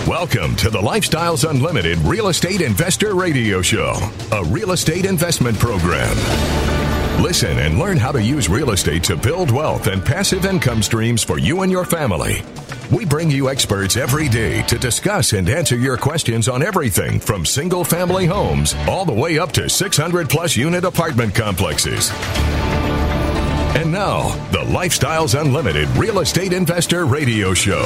Welcome to the Lifestyles Unlimited Real Estate Investor Radio Show, a real estate investment program. Listen and learn how to use real estate to build wealth and passive income streams for you and your family. We bring you experts every day to discuss and answer your questions on everything from single-family homes all the way up to 600-plus unit apartment complexes. And now, the Lifestyles Unlimited Real Estate Investor Radio Show.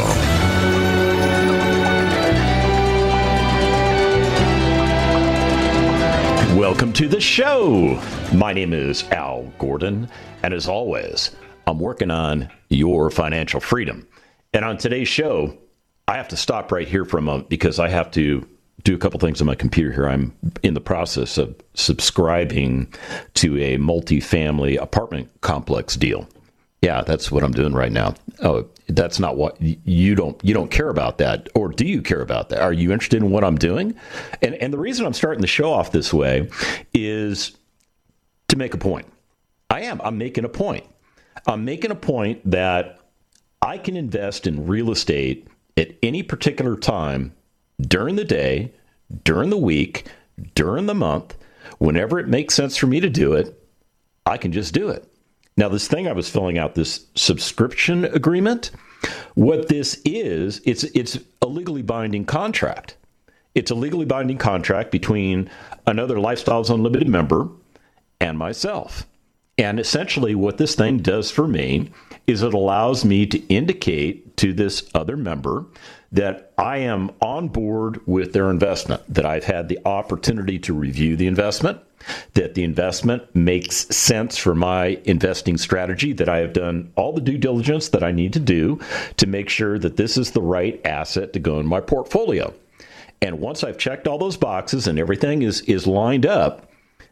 Welcome to the show. My name is Al Gordon, and as always, I'm working on your financial freedom. And on today's show, I have to stop right here for a moment because I have to do a couple things on my computer here. I'm in the process of subscribing to a multifamily apartment complex deal. Yeah, that's what I'm doing right now. Oh, that's not what you don't care about that, or do you care about that? Are you interested in what I'm doing? And the reason I'm starting the show off this way is to make a point. I'm making a point. I'm making a point that I can invest in real estate at any particular time during the day, during the week, during the month, whenever it makes sense for me to do it. I can just do it. Now, this thing I was filling out, this subscription agreement, what this is, it's a legally binding contract. It's a legally binding contract between another Lifestyles Unlimited member and myself. And essentially what this thing does for me is it allows me to indicate to this other member that I am on board with their investment, that I've had the opportunity to review the investment, that the investment makes sense for my investing strategy, that I have done all the due diligence that I need to do to make sure that this is the right asset to go in my portfolio. And once I've checked all those boxes and everything is lined up,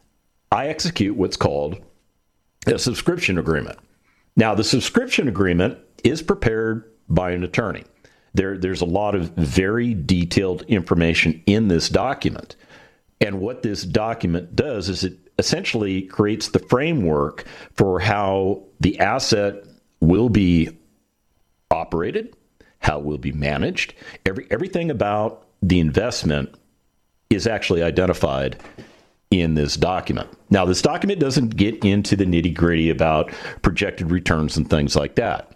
I execute what's called a subscription agreement. Now, the subscription agreement is prepared by an attorney. There's a lot of very detailed information in this document. And what this document does is it essentially creates the framework for how the asset will be operated, how it will be managed. Everything about the investment is actually identified in this document. Now, this document doesn't get into the nitty-gritty about projected returns and things like that.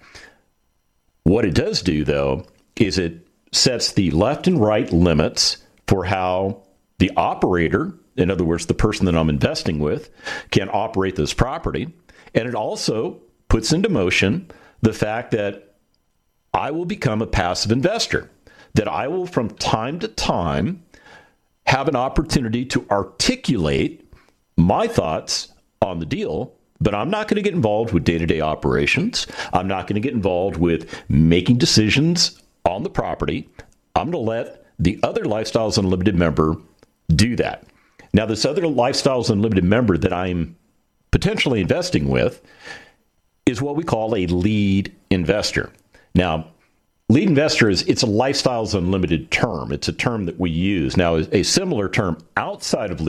What it does do, though, is it sets the left and right limits for how the operator, in other words, the person that I'm investing with, can operate this property. And it also puts into motion the fact that I will become a passive investor, that I will from time to time have an opportunity to articulate my thoughts on the deal, but I'm not going to get involved with day-to-day operations. I'm not going to get involved with making decisions on the property. I'm going to let the other Lifestyles Unlimited member do that. Now, this other Lifestyles Unlimited member that I'm potentially investing with is what we call a lead investor. Now, lead investor it's a Lifestyles Unlimited term. It's a term that we use. Now, a similar term outside of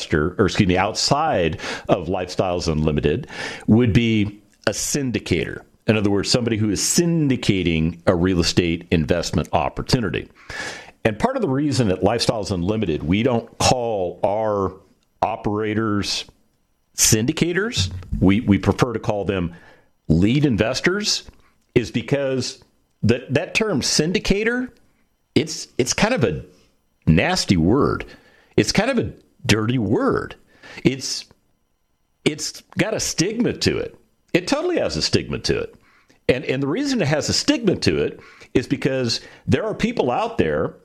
outside of Lifestyles Unlimited would be a syndicator. In other words, somebody who is syndicating a real estate investment opportunity. And part of the reason at Lifestyles Unlimited, we don't call our operators syndicators, we prefer to call them lead investors, is because that term syndicator, it's kind of a nasty word. It's kind of a dirty word. It's got a stigma to it. It totally has a stigma to it. And the reason it has a stigma to it is because there are people out there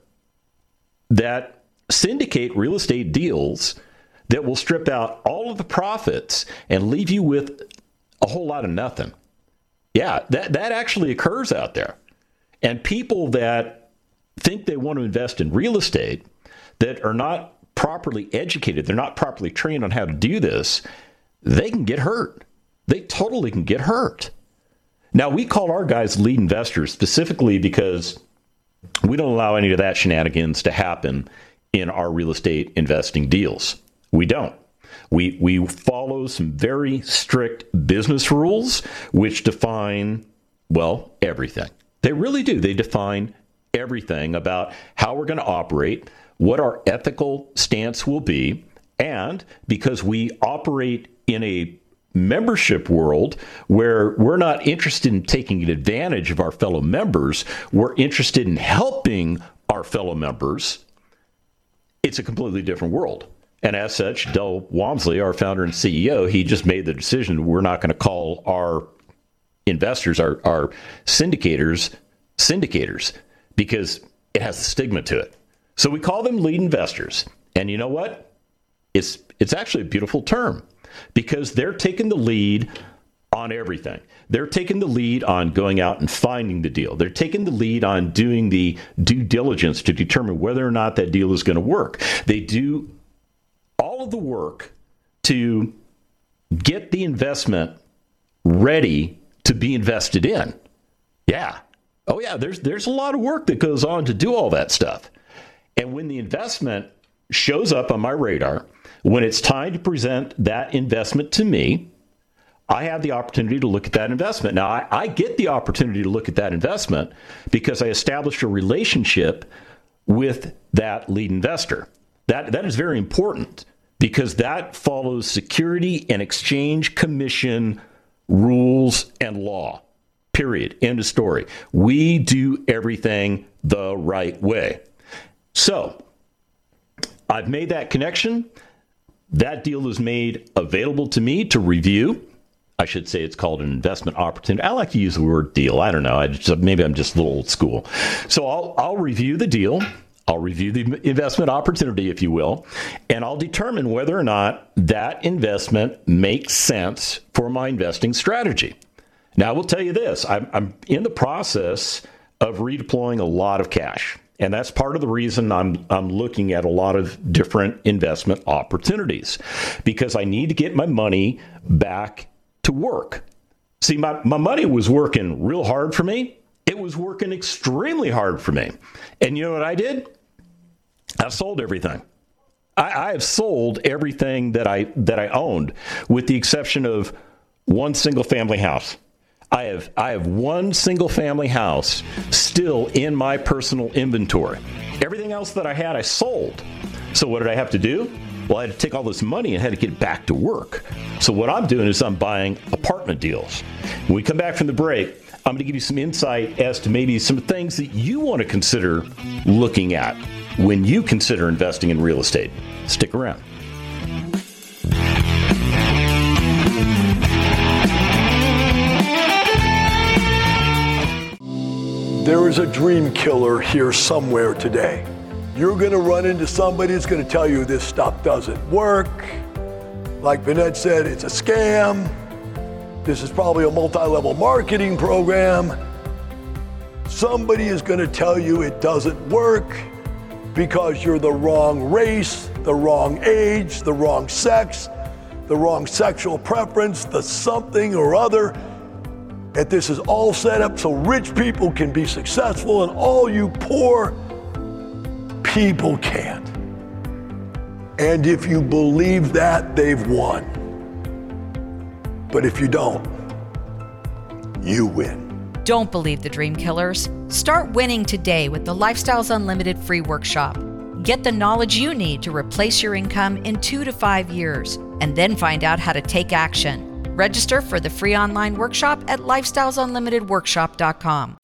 that syndicate real estate deals that will strip out all of the profits and leave you with a whole lot of nothing. Yeah, that actually occurs out there. And people that think they want to invest in real estate that are not properly educated, they're not properly trained on how to do this, they can get hurt. They totally can get hurt. Now, we call our guys lead investors specifically because we don't allow any of that shenanigans to happen in our real estate investing deals. We don't. We follow some very strict business rules which define, well, everything. They really do. They define everything about how we're going to operate, what our ethical stance will be, and because we operate in a membership world where we're not interested in taking advantage of our fellow members, we're interested in helping our fellow members, it's a completely different world. And as such, Del Walmsley, our founder and CEO, he just made the decision we're not going to call our investors, our syndicators, because it has a stigma to it. So we call them lead investors. And you know what? It's actually a beautiful term because they're taking the lead on everything. They're taking the lead on going out and finding the deal. They're taking the lead on doing the due diligence to determine whether or not that deal is going to work. They do all of the work to get the investment ready to be invested in. Yeah. Oh, yeah, there's a lot of work that goes on to do all that stuff. And when the investment shows up on my radar, when it's time to present that investment to me, I have the opportunity to look at that investment. Now, I get the opportunity to look at that investment because I established a relationship with that lead investor. That is very important because that follows Security and Exchange Commission rules and law. Period. End of story. We do everything the right way. So I've made that connection. That deal is made available to me to review. I should say it's called an investment opportunity. I like to use the word deal. I don't know. Maybe I'm just a little old school. So I'll review the deal. I'll review the investment opportunity, if you will, and I'll determine whether or not that investment makes sense for my investing strategy. Now, I will tell you this. I'm in the process of redeploying a lot of cash. And that's part of the reason I'm looking at a lot of different investment opportunities, because I need to get my money back to work. See, my money was working real hard for me. It was working extremely hard for me. And you know what I did? I sold everything. I have sold everything that I owned, with the exception of one single family house. I have one single family house still in my personal inventory. Everything else that I had, I sold. So what did I have to do? Well, I had to take all this money and had to get it back to work. So what I'm doing is I'm buying apartment deals. When we come back from the break, I'm going to give you some insight as to maybe some things that you want to consider looking at when you consider investing in real estate. Stick around. There is a dream killer here somewhere today. You're going to run into somebody that's going to tell you this stuff doesn't work. Like Vinette said, it's a scam. This is probably a multi-level marketing program. Somebody is going to tell you it doesn't work because you're the wrong race, the wrong age, the wrong sex, the wrong sexual preference, the something or other. And this is all set up so rich people can be successful and all you poor people can't. And if you believe that, they've won. But if you don't, you win. Don't believe the dream killers. Start winning today with the Lifestyles Unlimited free workshop. Get the knowledge you need to replace your income in 2 to 5 years, and then find out how to take action. Register for the free online workshop at lifestylesunlimitedworkshop.com.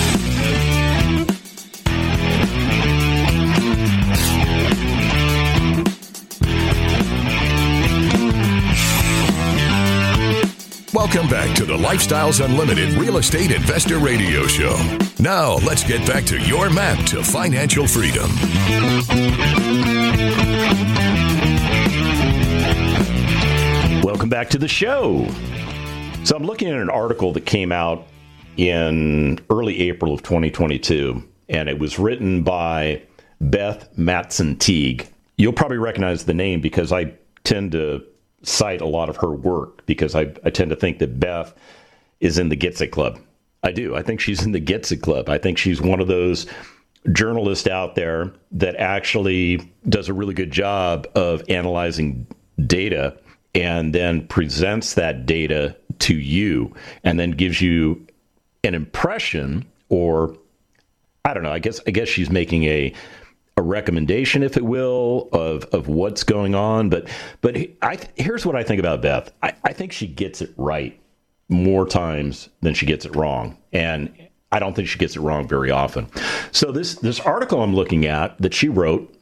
Welcome back to the Lifestyles Unlimited Real Estate Investor Radio Show. Now, let's get back to your map to financial freedom. Welcome back to the show. So I'm looking at an article that came out in early April of 2022, and it was written by Beth Mattson-Teague. You'll probably recognize the name because I tend to cite a lot of her work, because I tend to think that Beth is in the Get It Club. I do. I think she's in the Get It Club. I think she's one of those journalists out there that actually does a really good job of analyzing data and then presents that data to you and then gives you an impression or I don't know. I guess she's making a recommendation, if it will, of what's going on. But here's what I think about Beth. I think she gets it right more times than she gets it wrong. And I don't think she gets it wrong very often. So this article I'm looking at that she wrote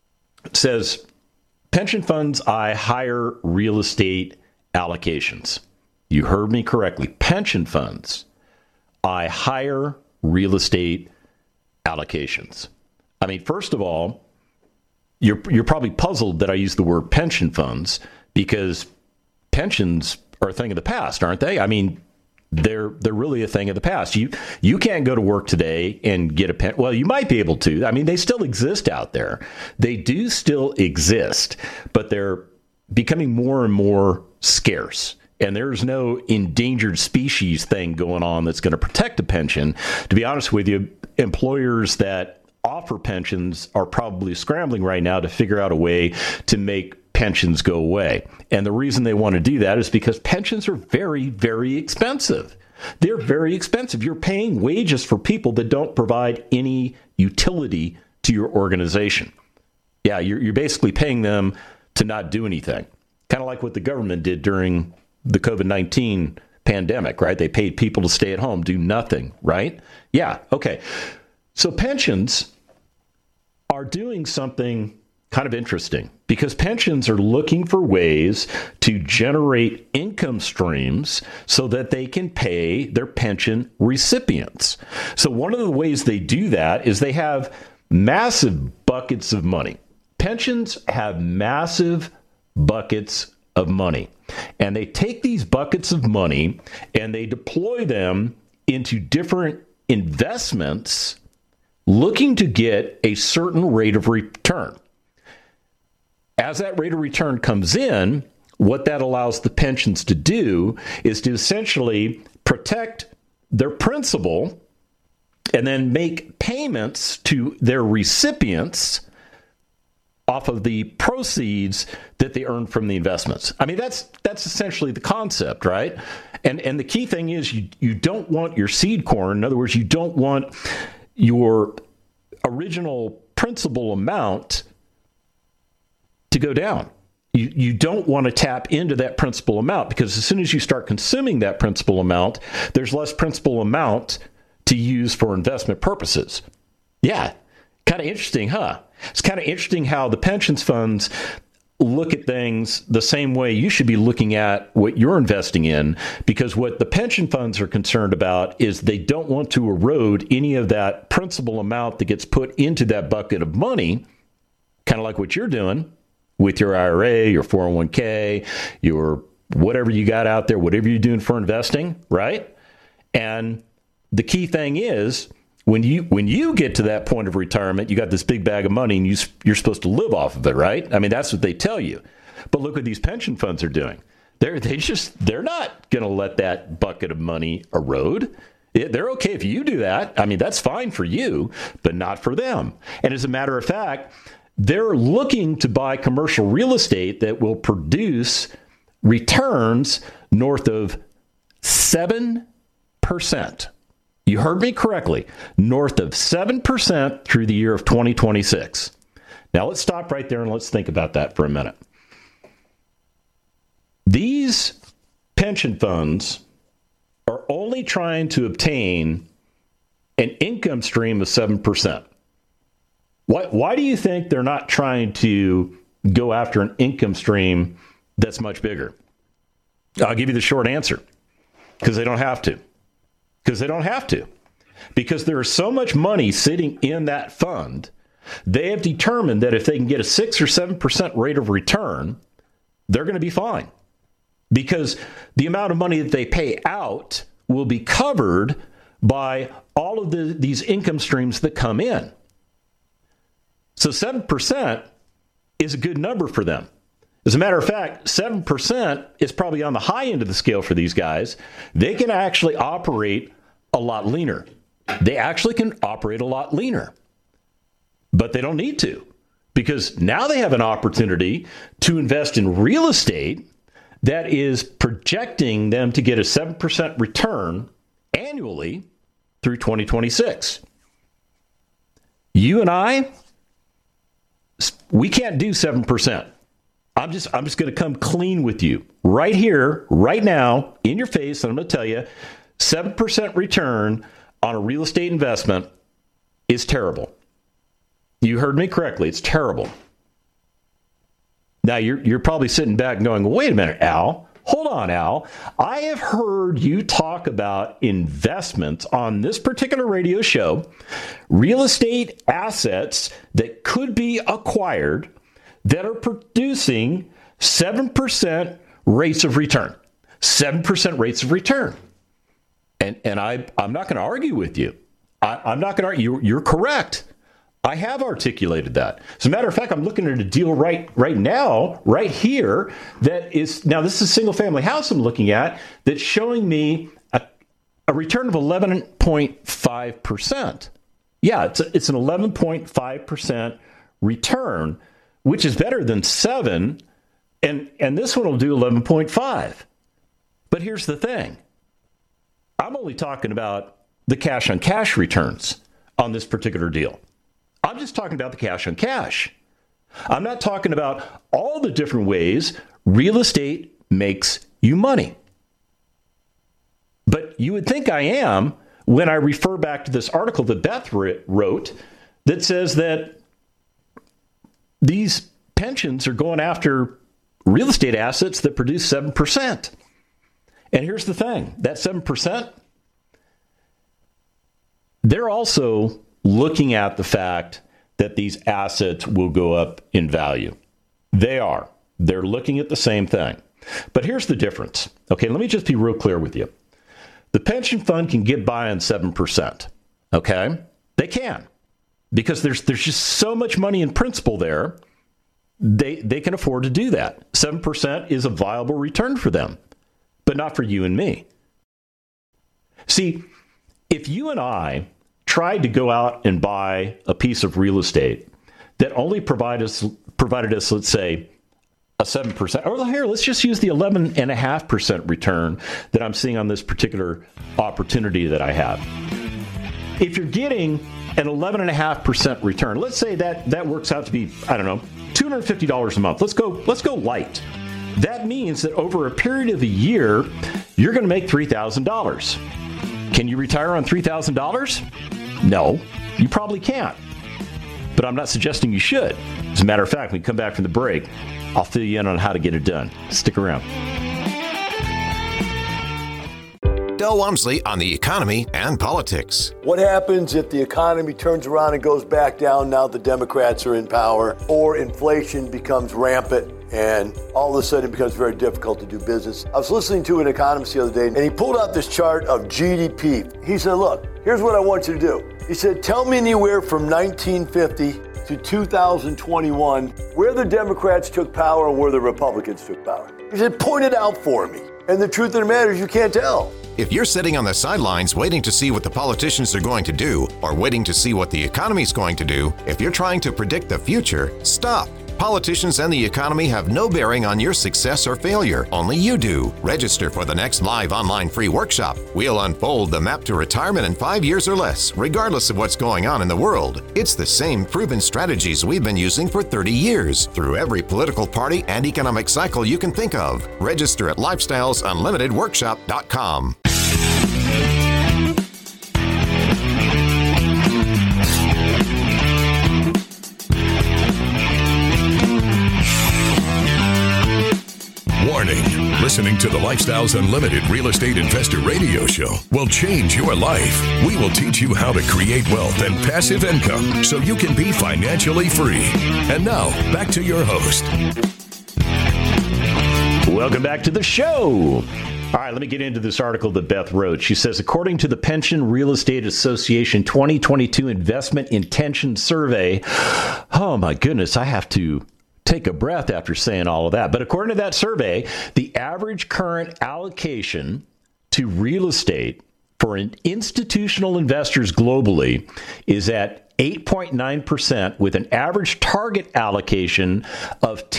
says, pension funds eye higher real estate allocations. You heard me correctly. Pension funds eye higher real estate allocations. I mean, first of all, you're probably puzzled that I use the word pension funds, because pensions are a thing of the past, aren't they? I mean, they're really a thing of the past. You can't go to work today and get a pension. Well, you might be able to. I mean, they still exist out there. They do still exist, but they're becoming more and more scarce. And there's no endangered species thing going on that's going to protect a pension. To be honest with you, employers that offer pensions are probably scrambling right now to figure out a way to make pensions go away. And the reason they want to do that is because pensions are very, very expensive. They're very expensive. You're paying wages for people that don't provide any utility to your organization. Yeah, you're basically paying them to not do anything. Kind of like what the government did during the COVID-19 pandemic, right? They paid people to stay at home, do nothing, right? Yeah, okay. So pensions are doing something kind of interesting, because pensions are looking for ways to generate income streams so that they can pay their pension recipients. So one of the ways they do that is they have massive buckets of money. Pensions have massive buckets of money, and they take these buckets of money and they deploy them into different investments looking to get a certain rate of return. As that rate of return comes in, what that allows the pensions to do is to essentially protect their principal and then make payments to their recipients off of the proceeds that they earn from the investments. I mean, that's essentially the concept, right? And the key thing is you don't want your seed corn. In other words, you don't want your original principal amount to go down. You don't want to tap into that principal amount, because as soon as you start consuming that principal amount, there's less principal amount to use for investment purposes. Yeah, kind of interesting, huh? It's kind of interesting how the pensions funds look at things the same way you should be looking at what you're investing in, because what the pension funds are concerned about is they don't want to erode any of that principal amount that gets put into that bucket of money, kind of like what you're doing with your IRA, your 401k, your whatever you got out there, whatever you're doing for investing, right? And the key thing is, when you get to that point of retirement, you got this big bag of money and you're supposed to live off of it, right? I mean, that's what they tell you. But look what these pension funds are doing. They're not going to let that bucket of money erode. They're okay if you do that. I mean, that's fine for you, but not for them. And as a matter of fact, they're looking to buy commercial real estate that will produce returns north of 7%. You heard me correctly, north of 7% through the year of 2026. Now, let's stop right there and let's think about that for a minute. These pension funds are only trying to obtain an income stream of 7%. Why do you think they're not trying to go after an income stream that's much bigger? I'll give you the short answer. Because they don't have to. Because there is so much money sitting in that fund, they have determined that if they can get a 6 or 7% rate of return, they're going to be fine. Because the amount of money that they pay out will be covered by all of these income streams that come in. So 7% is a good number for them. As a matter of fact, 7% is probably on the high end of the scale for these guys. They can actually operate a lot leaner. They actually can operate a lot leaner. But they don't need to, because now they have an opportunity to invest in real estate that is projecting them to get a 7% return annually through 2026. You and I, we can't do 7%. I'm just going to come clean with you right here, right now, in your face, and I'm going to tell you, 7% return on a real estate investment is terrible. You heard me correctly. It's terrible. Now, you're probably sitting back and going, wait a minute, Al. Hold on, Al. I have heard you talk about investments on this particular radio show, real estate assets that could be acquired that are producing 7% rates of return. 7% rates of return. And I'm not going to argue with you. I'm not going to argue. You're correct. I have articulated that. As a matter of fact, I'm looking at a deal right now, right here, that is, now this is a single family house I'm looking at, that's showing me a return of 11.5%. Yeah, it's an 11.5% return, which is better than 7, and this one will do 11.5. But here's the thing. I'm only talking about the cash on cash returns on this particular deal. I'm just talking about the cash on cash. I'm not talking about all the different ways real estate makes you money. But you would think I am when I refer back to this article that Beth wrote that says that these pensions are going after real estate assets that produce 7%. And here's the thing, that 7%, they're also looking at the fact that these assets will go up in value. They are. They're looking at the same thing. But here's the difference. Okay, let me just be real clear with you. The pension fund can get by on 7%. Okay? They can. Because there's just so much money in principal there, they can afford to do that. 7% is a viable return for them, but not for you and me. See, if you and I tried to go out and buy a piece of real estate that only provided us, let's say, a 7%, or here, let's just use the 11.5% return that I'm seeing on this particular opportunity that I have. If you're getting an 11.5% return, let's say that works out to be, I don't know, $250 a month. Let's go light. That means that over a period of a year, you're going to make $3,000. Can you retire on $3,000? No, you probably can't. But I'm not suggesting you should. As a matter of fact, when we come back from the break, I'll fill you in on how to get it done. Stick around. Del Walmsley on the economy and politics. What happens if the economy turns around and goes back down now the Democrats are in power, or inflation becomes rampant and all of a sudden it becomes very difficult to do business? I was listening to an economist the other day, and he pulled out this chart of GDP. He said, look, here's what I want you to do. He said, tell me anywhere from 1950 to 2021 where the Democrats took power and where the Republicans took power. He said, point it out for me. And the truth of the matter is you can't tell. If you're sitting on the sidelines waiting to see what the politicians are going to do, or waiting to see what the economy's going to do, if you're trying to predict the future, stop. Politicians and the economy have no bearing on your success or failure. Only you do. Register for the next live online free workshop. We'll unfold the map to retirement in 5 years or less, regardless of what's going on in the world. It's the same proven strategies we've been using for 30 years, through every political party and economic cycle you can think of. Register at lifestylesunlimitedworkshop.com. Warning, listening to the Lifestyles Unlimited Real Estate Investor Radio Show will change your life. We will teach you how to create wealth and passive income so you can be financially free. And now, back to your host. Welcome back to the show. All right, let me get into this article that Beth wrote. She says, according to the Pension Real Estate Association 2022 Investment Intention Survey, oh my goodness, I have to take a breath after saying all of that. But according to that survey, the average current allocation to real estate for institutional investors globally is at 8.9%, with an average target allocation of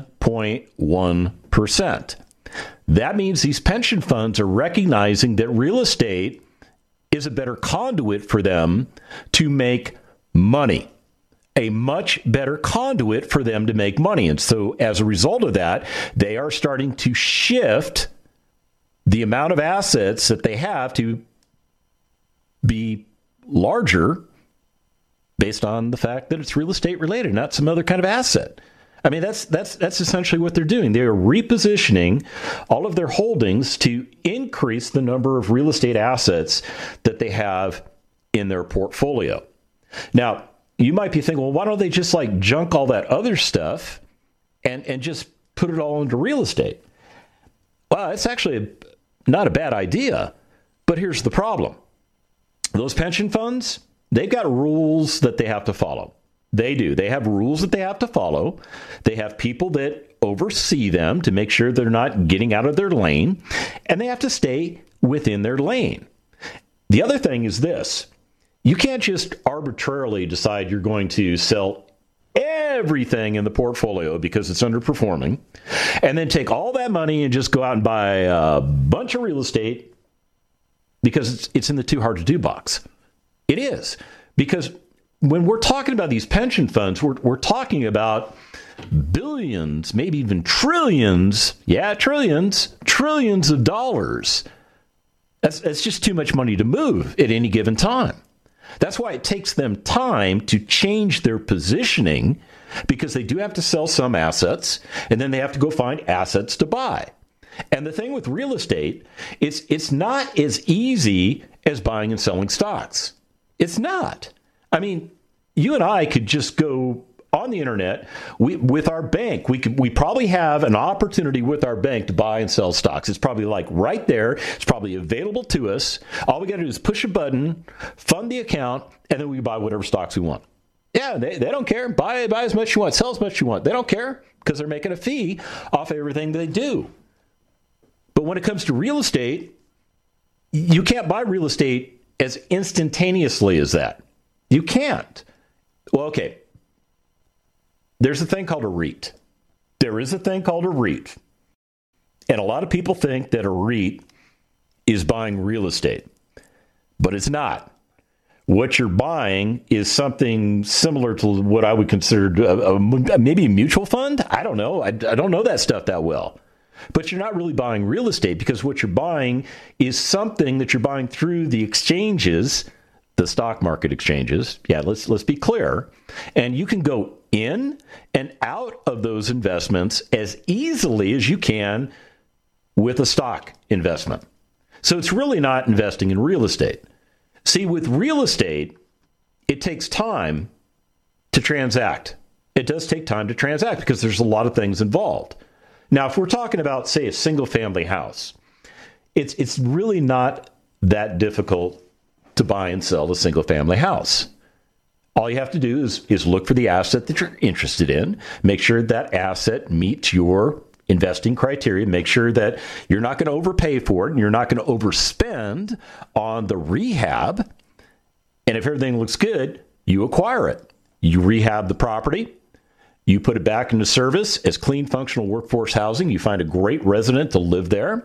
10.1%. That means these pension funds are recognizing that real estate is a better conduit for them to make money, a much better conduit for them to make money. And so as a result of that, they are starting to shift the amount of assets that they have to be larger based on the fact that it's real estate related, not some other kind of asset. I mean, that's essentially what they're doing. They're repositioning all of their holdings to increase the number of real estate assets that they have in their portfolio. Now, you might be thinking, well, why don't they just like junk all that other stuff and just put it all into real estate? Well, it's actually not a bad idea, but here's the problem. Those pension funds, they've got rules that they have to follow. They do. They have rules that they have to follow. They have people that oversee them to make sure they're not getting out of their lane, and they have to stay within their lane. The other thing is this. You can't just arbitrarily decide you're going to sell everything in the portfolio because it's underperforming, and then take all that money and just go out and buy a bunch of real estate because it's in the too hard to do box. It is. Because when we're talking about these pension funds, we're talking about billions, maybe even trillions. Yeah, trillions of dollars. That's just too much money to move at any given time. That's why it takes them time to change their positioning, because they do have to sell some assets, and then they have to go find assets to buy. And the thing with real estate, it's not as easy as buying and selling stocks. It's not. I mean, you and I could just go on the internet with our bank. We probably have an opportunity with our bank to buy and sell stocks. It's probably like right there. It's probably available to us. All we got to do is push a button, fund the account, and then we buy whatever stocks we want. Yeah, they don't care. Buy as much as you want, sell as much as you want. They don't care because they're making a fee off everything they do. But when it comes to real estate, you can't buy real estate as instantaneously as that. You can't. Well, okay. There's a thing called a REIT. There is a thing called a REIT. And a lot of people think that a REIT is buying real estate, but it's not. What you're buying is something similar to what I would consider maybe a mutual fund. I don't know. I don't know that stuff that well. But you're not really buying real estate, because what you're buying is something that you're buying through the exchanges, the stock market exchanges. Yeah, let's be clear. And you can go in and out of those investments as easily as you can with a stock investment. So it's really not investing in real estate. See, with real estate, it takes time to transact. It does take time to transact because there's a lot of things involved. Now, if we're talking about, say, a single-family house, it's really not that difficult to buy and sell a single-family house. All you have to do is look for the asset that you're interested in, make sure that asset meets your investing criteria, make sure that you're not going to overpay for it and you're not going to overspend on the rehab. And if everything looks good, you acquire it. You rehab the property. You put it back into service as clean, functional workforce housing. You find a great resident to live there.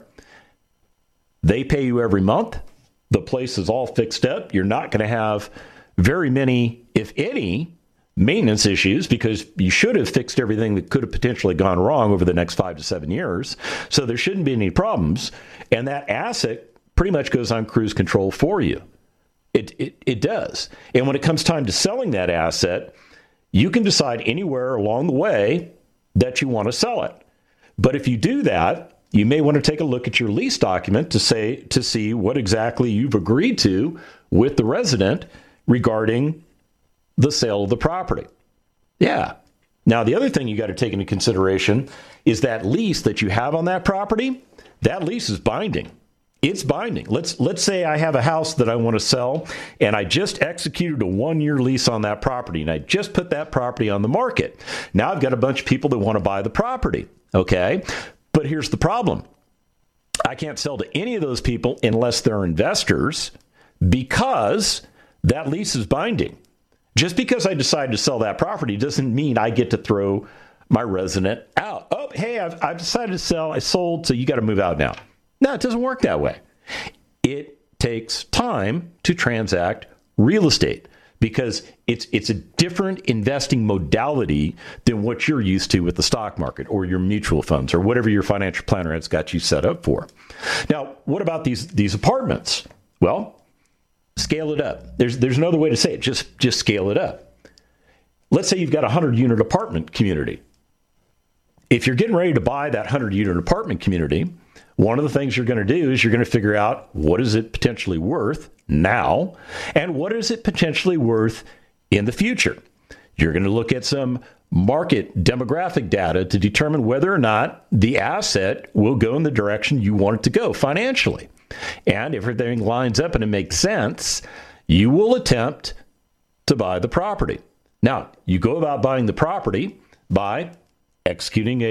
They pay you every month. The place is all fixed up. You're not going to have very many, if any, maintenance issues, because you should have fixed everything that could have potentially gone wrong over the next 5 to 7 years. So there shouldn't be any problems. And that asset pretty much goes on cruise control for you. It does. And when it comes time to selling that asset, you can decide anywhere along the way that you want to sell it. But if you do that, you may want to take a look at your lease document to see what exactly you've agreed to with the resident regarding the sale of the property. Yeah. Now, the other thing you got to take into consideration is that lease that you have on that property, that lease is binding. It's binding. Let's say I have a house that I want to sell, and I just executed a 1-year lease on that property, and I just put that property on the market. Now I've got a bunch of people that want to buy the property, okay? But here's the problem. I can't sell to any of those people unless they're investors, because that lease is binding. Just because I decide to sell that property doesn't mean I get to throw my resident out. Oh, hey, I've decided to sell. I sold, so you got to move out now. No, it doesn't work that way. It takes time to transact real estate. because it's a different investing modality than what you're used to with the stock market or your mutual funds or whatever your financial planner has got you set up for. Now, what about these apartments? Well, scale it up. There's no other way to say it. Just scale it up. Let's say you've got a 100-unit apartment community. If you're getting ready to buy that 100-unit apartment community, one of the things you're going to do is you're going to figure out what is it potentially worth now and what is it potentially worth in the future. You're going to look at some market demographic data to determine whether or not the asset will go in the direction you want it to go financially. And if everything lines up and it makes sense, you will attempt to buy the property. Now, you go about buying the property by executing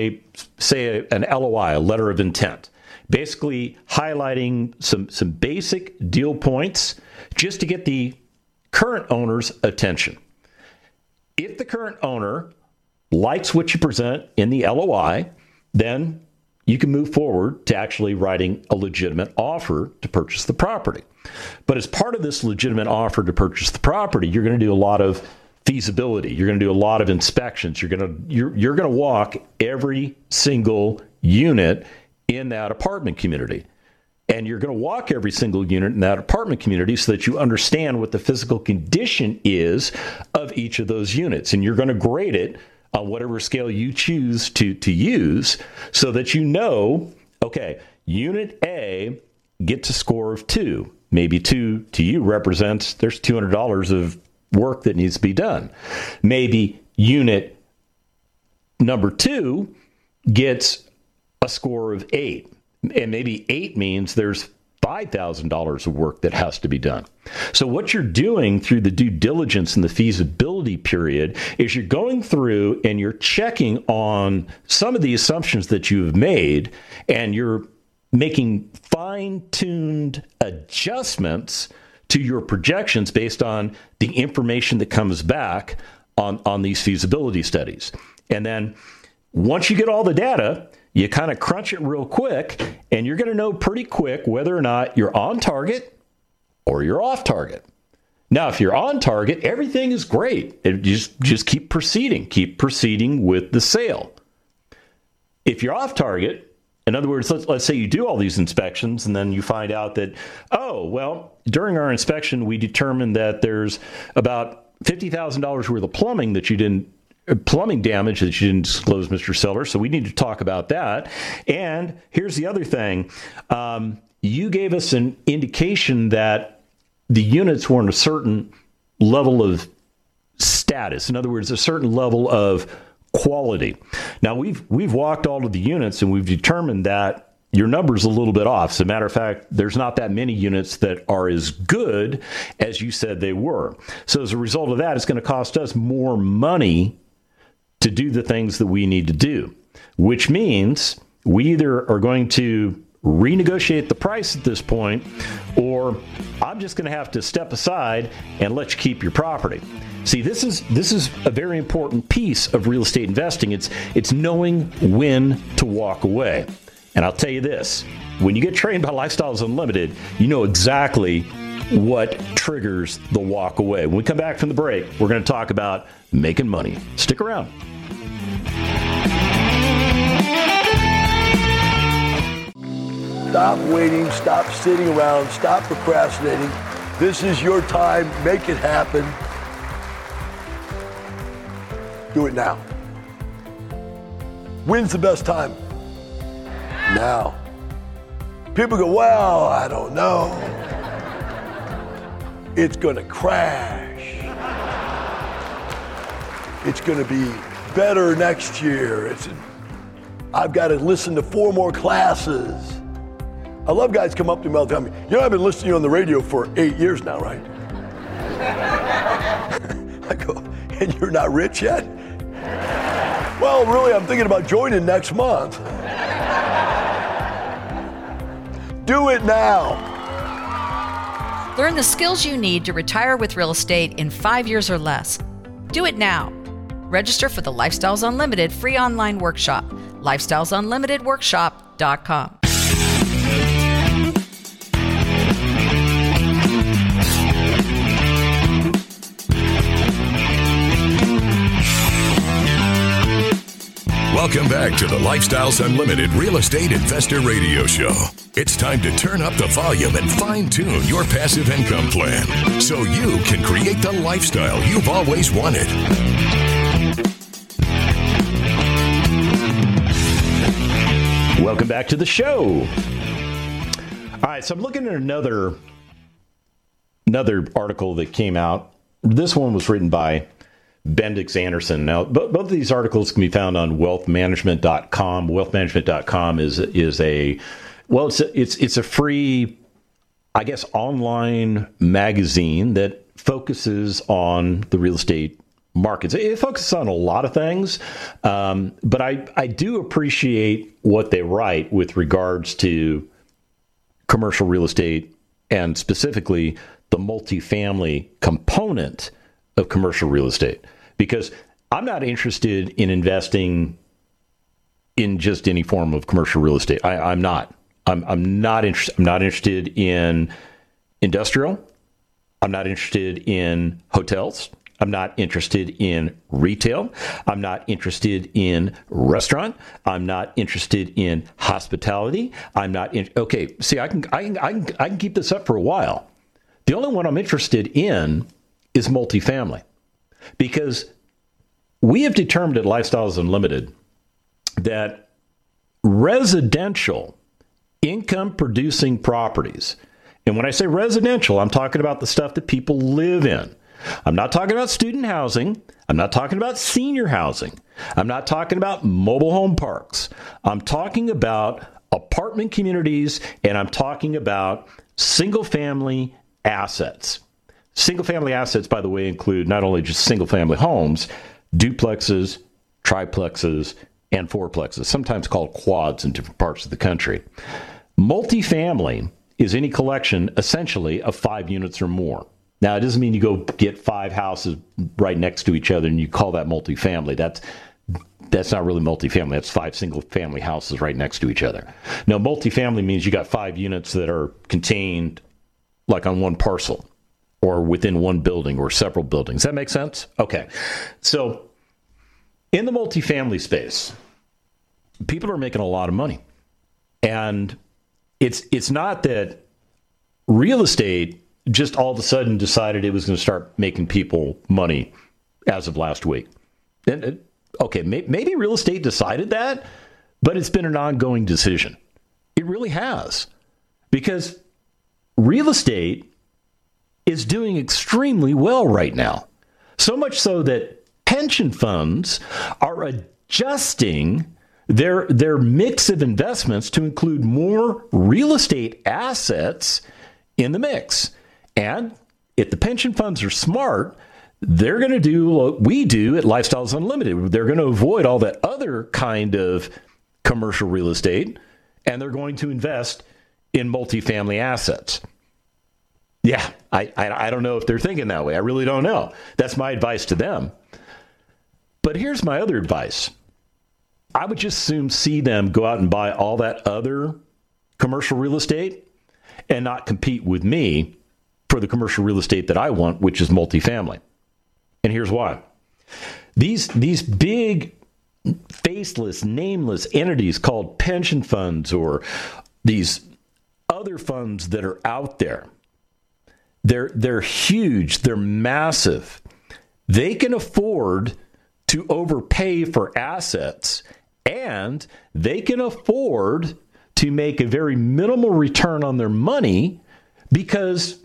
an LOI, a letter of intent. Basically highlighting some basic deal points just to get the current owner's attention. If the current owner likes what you present in the LOI, then you can move forward to actually writing a legitimate offer to purchase the property. But as part of this legitimate offer to purchase the property, you're going to do a lot of feasibility. You're going to do a lot of inspections. You're going to walk every single unit in that apartment community. And you're going to walk every single unit in that apartment community so that you understand what the physical condition is of each of those units. And you're going to grade it on whatever scale you choose to use so that you know, okay, unit A gets a score of 2. Maybe 2 to you represents there's $200 of work that needs to be done. Maybe unit number 2 gets a score of 8. And maybe 8 means there's $5,000 of work that has to be done. So what you're doing through the due diligence and the feasibility period is you're going through and you're checking on some of the assumptions that you have made, and you're making fine-tuned adjustments to your projections based on the information that comes back on these feasibility studies. And then once you get all the data, you kind of crunch it real quick, and you're going to know pretty quick whether or not you're on target or you're off target. Now, if you're on target, everything is great. Just keep proceeding with the sale. If you're off target, in other words, let's say you do all these inspections and then you find out that, oh, well, during our inspection, we determined that there's about $50,000 worth of plumbing damage that you didn't disclose, Mr. Seller. So we need to talk about that. And here's the other thing. You gave us an indication that the units were in a certain level of status. In other words, a certain level of quality. Now, we've walked all of the units and we've determined that your number's a little bit off. As a matter of fact, there's not that many units that are as good as you said they were. So as a result of that, it's going to cost us more money to do the things that we need to do, which means we either are going to renegotiate the price at this point, or I'm just going to have to step aside and let you keep your property. See, this is a very important piece of real estate investing. It's knowing when to walk away. And I'll tell you this, when you get trained by Lifestyles Unlimited, you know exactly what triggers the walk away. When we come back from the break, we're going to talk about making money. Stick around. Stop waiting, stop sitting around, stop procrastinating. This is your time. Make it happen. Do it now. When's the best time? Now. People go, well, I don't know. It's going to crash. It's going to be better next year. I've got to listen to 4 more classes. I love guys come up to me all the time. You know, I've been listening to you on the radio for 8 years now, right? I go, and you're not rich yet? Well, really, I'm thinking about joining next month. Do it now. Learn the skills you need to retire with real estate in 5 years or less. Do it now. Register for the Lifestyles Unlimited free online workshop, lifestylesunlimitedworkshop.com. Welcome back to the Lifestyles Unlimited Real Estate Investor Radio Show. It's time to turn up the volume and fine-tune your passive income plan so you can create the lifestyle you've always wanted. Welcome back to the show. All right, so I'm looking at another article that came out. This one was written by Bendix Anderson. Now, both of these articles can be found on wealthmanagement.com. Wealthmanagement.com is a free, I guess, online magazine that focuses on the real estate markets. It focuses on a lot of things, but I do appreciate what they write with regards to commercial real estate and specifically the multifamily component of commercial real estate, because I'm not interested in investing in just any form of commercial real estate. I'm not. I'm not interested in industrial. I'm not interested in hotels. I'm not interested in retail. I'm not interested in restaurant. I'm not interested in hospitality. I'm not in. Okay, see, I can keep this up for a while. The only one I'm interested in is multifamily, because we have determined at Lifestyles Unlimited that residential income-producing properties, and when I say residential, I'm talking about the stuff that people live in. I'm not talking about student housing. I'm not talking about senior housing. I'm not talking about mobile home parks. I'm talking about apartment communities, and I'm talking about single-family assets. Single-family assets, by the way, include not only just single-family homes, duplexes, triplexes, and fourplexes, sometimes called quads in different parts of the country. Multifamily is any collection, essentially, of 5 units or more. Now, it doesn't mean you go get 5 houses right next to each other and you call that multifamily. That's not really multifamily. That's 5 single-family houses right next to each other. Now, multifamily means you got 5 units that are contained like on one parcel or within one building or several buildings. That make sense? Okay. So in the multifamily space, people are making a lot of money. And it's not that real estate just all of a sudden decided it was going to start making people money as of last week. And, okay, maybe real estate decided that, but it's been an ongoing decision. It really has. Because real estate is doing extremely well right now. So much so that pension funds are adjusting their mix of investments to include more real estate assets in the mix. And if the pension funds are smart, they're going to do what we do at Lifestyles Unlimited. They're going to avoid all that other kind of commercial real estate, and they're going to invest in multifamily assets. Yeah, I don't know if they're thinking that way. I really don't know. That's my advice to them. But here's my other advice. I would just soon see them go out and buy all that other commercial real estate and not compete with me for the commercial real estate that I want, which is multifamily. And here's why. These big, faceless, nameless entities called pension funds or these other funds that are out there, they're huge, they're massive. They can afford to overpay for assets, and they can afford to make a very minimal return on their money because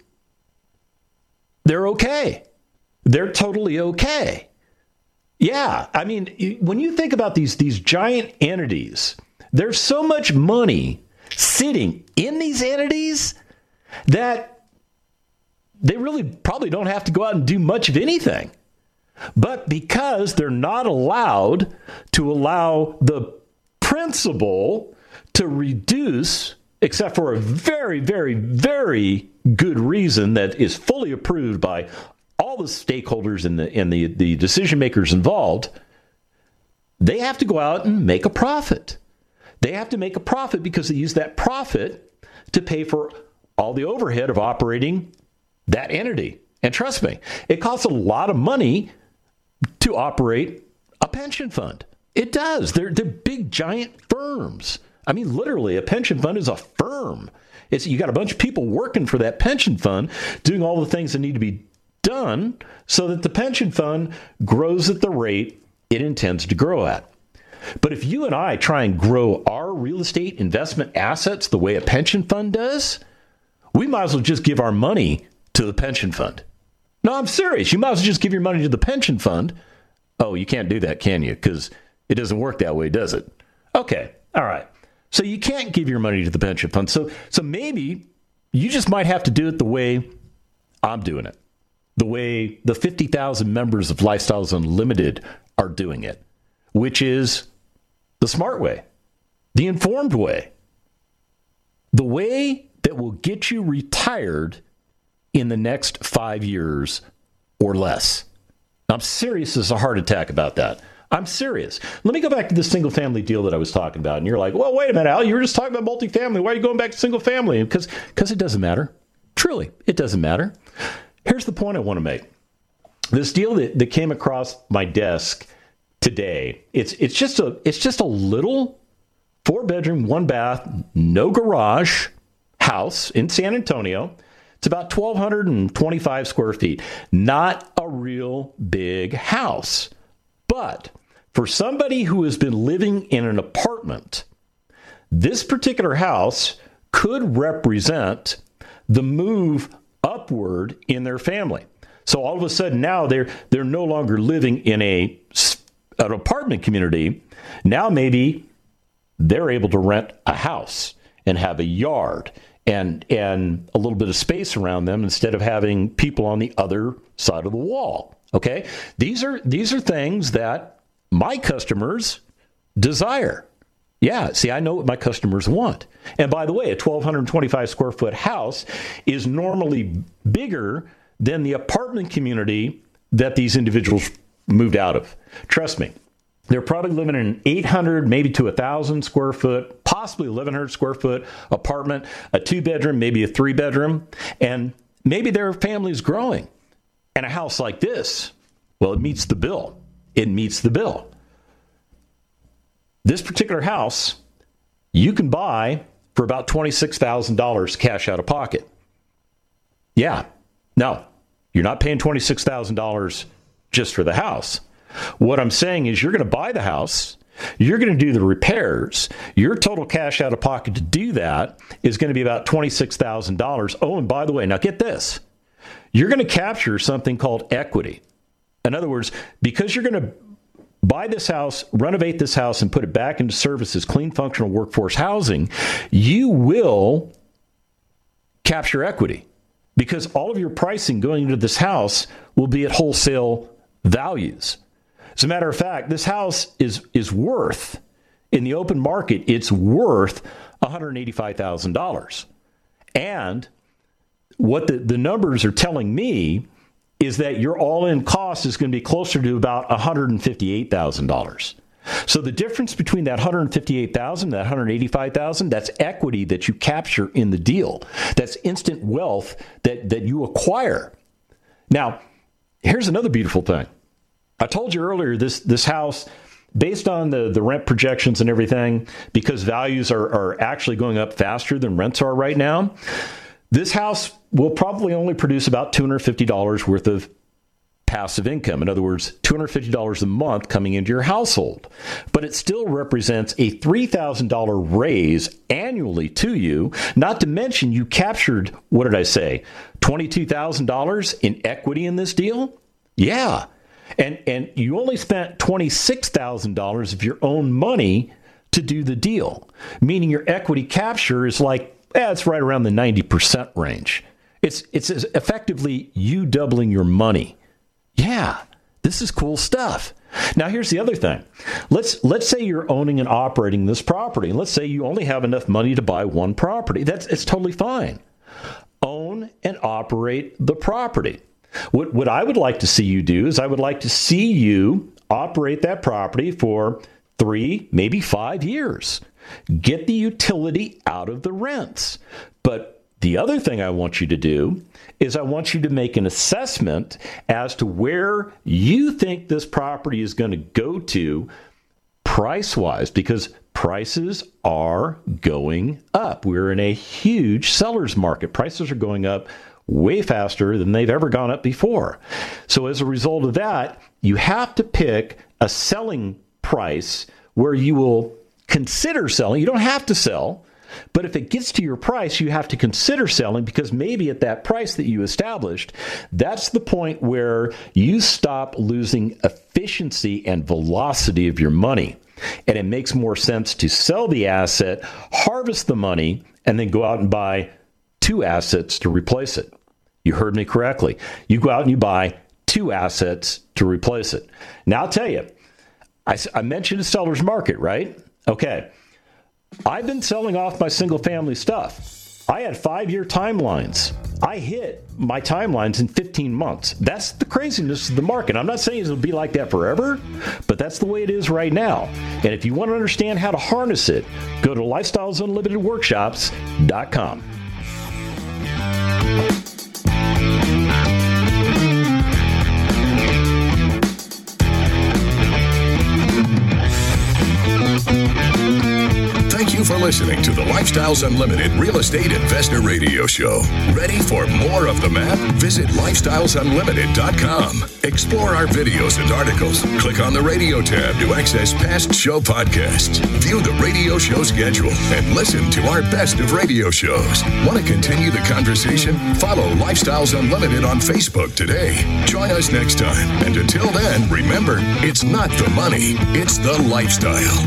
they're okay. They're totally okay. Yeah, I mean, when you think about these giant entities, there's so much money sitting in these entities that they really probably don't have to go out and do much of anything. But because they're not allowed to allow the principal to reduce, except for a very, very, very good reason that is fully approved by all the stakeholders and the decision makers involved, they have to go out and make a profit. They have to make a profit because they use that profit to pay for all the overhead of operating that entity. And trust me, it costs a lot of money to operate a pension fund. It does. They're big, giant firms. I mean, literally, a pension fund is a firm. You got a bunch of people working for that pension fund, doing all the things that need to be done so that the pension fund grows at the rate it intends to grow at. But if you and I try and grow our real estate investment assets the way a pension fund does, we might as well just give our money to the pension fund. No, I'm serious. You might as well just give your money to the pension fund. Oh, you can't do that, can you? Because it doesn't work that way, does it? Okay. All right. So you can't give your money to the pension fund. So maybe you just might have to do it the way I'm doing it, the way the 50,000 members of Lifestyles Unlimited are doing it, which is the smart way, the informed way, the way that will get you retired in the next 5 years or less. I'm serious as a heart attack about that. I'm serious. Let me go back to the single family deal that I was talking about. And you're like, well, wait a minute, Al, you were just talking about multifamily. Why are you going back to single family? Because it doesn't matter. Truly, it doesn't matter. Here's the point I want to make. This deal that came across my desk today, it's just a little 4-bedroom, 1-bath, no garage house in San Antonio. It's about 1,225 square feet. Not a real big house. But for somebody who has been living in an apartment, this particular house could represent the move upward in their family. So all of a sudden now they're no longer living in an apartment community. Now maybe they're able to rent a house and have a yard and a little bit of space around them instead of having people on the other side of the wall. Okay? These are things that my customers desire. Yeah, see, I know what my customers want. And by the way, a 1,225 square foot house is normally bigger than the apartment community that these individuals moved out of. Trust me. They're probably living in an 800, maybe to 1,000 square foot, possibly 1,100 square foot apartment, a 2-bedroom, maybe a 3-bedroom, and maybe their family's growing. And a house like this, well, it meets the bill. It meets the bill. This particular house, you can buy for about $26,000 cash out of pocket. Yeah. No, you're not paying $26,000 just for the house. What I'm saying is you're going to buy the house, you're going to do the repairs. Your total cash out of pocket to do that is going to be about $26,000. Oh, and by the way, now get this. You're going to capture something called equity. In other words, because you're going to buy this house, renovate this house, and put it back into service as clean, functional workforce housing, you will capture equity because all of your pricing going into this house will be at wholesale values. As a matter of fact, this house is worth, in the open market, it's worth $185,000. And what the numbers are telling me is that your all-in cost is going to be closer to about $158,000. So the difference between that $158,000 and that $185,000, that's equity that you capture in the deal. That's instant wealth that you acquire. Now, here's another beautiful thing. I told you earlier, this house, based on the rent projections and everything, because values are actually going up faster than rents are right now, this house will probably only produce about $250 worth of passive income. In other words, $250 a month coming into your household. But it still represents a $3,000 raise annually to you, not to mention you captured, what did I say, $22,000 in equity in this deal? Yeah. And you only spent $26,000 of your own money to do the deal, meaning your equity capture is like, it's right around the 90% range. It's effectively you doubling your money. Yeah, this is cool stuff. Now, here's the other thing. Let's say you're owning and operating this property. Let's say you only have enough money to buy one property. It's totally fine. Own and operate the property. What I would like to see you do is I would like to see you operate that property for 3, maybe 5 years. Get the utility out of the rents. But the other thing I want you to do is I want you to make an assessment as to where you think this property is going to go to price-wise, because prices are going up. We're in a huge seller's market. Prices are going up way faster than they've ever gone up before. So as a result of that, you have to pick a selling price where you will consider selling. You don't have to sell, but if it gets to your price, you have to consider selling, because maybe at that price that you established, that's the point where you stop losing efficiency and velocity of your money. And it makes more sense to sell the asset, harvest the money, and then go out and buy 2 assets to replace it. You heard me correctly. You go out and you buy 2 assets to replace it. Now, I'll tell you, I mentioned a seller's market, right? Okay. I've been selling off my single-family stuff. I had 5-year timelines. I hit my timelines in 15 months. That's the craziness of the market. I'm not saying it'll be like that forever, but that's the way it is right now. And if you want to understand how to harness it, go to lifestylesunlimitedworkshops.com. Thank you for listening to the Lifestyles Unlimited Real Estate Investor Radio Show. Ready for more of the map? Visit lifestylesunlimited.com. Explore our videos and articles. Click on the radio tab to access past show podcasts. View the radio show schedule and listen to our best of radio shows. Want to continue the conversation? Follow Lifestyles Unlimited on Facebook today. Join us next time. And until then, remember, it's not the money, it's the lifestyle.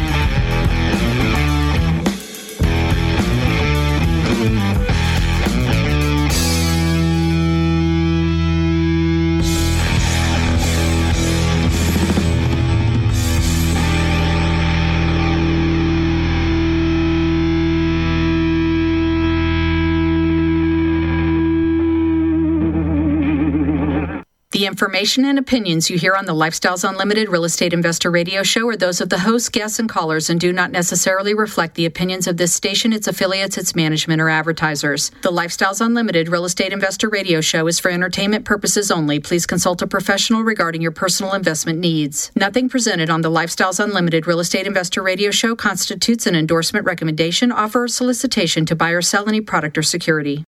The information and opinions you hear on the Lifestyles Unlimited Real Estate Investor Radio Show are those of the hosts, guests, and callers and do not necessarily reflect the opinions of this station, its affiliates, its management, or advertisers. The Lifestyles Unlimited Real Estate Investor Radio Show is for entertainment purposes only. Please consult a professional regarding your personal investment needs. Nothing presented on the Lifestyles Unlimited Real Estate Investor Radio Show constitutes an endorsement, recommendation, offer, or solicitation to buy or sell any product or security.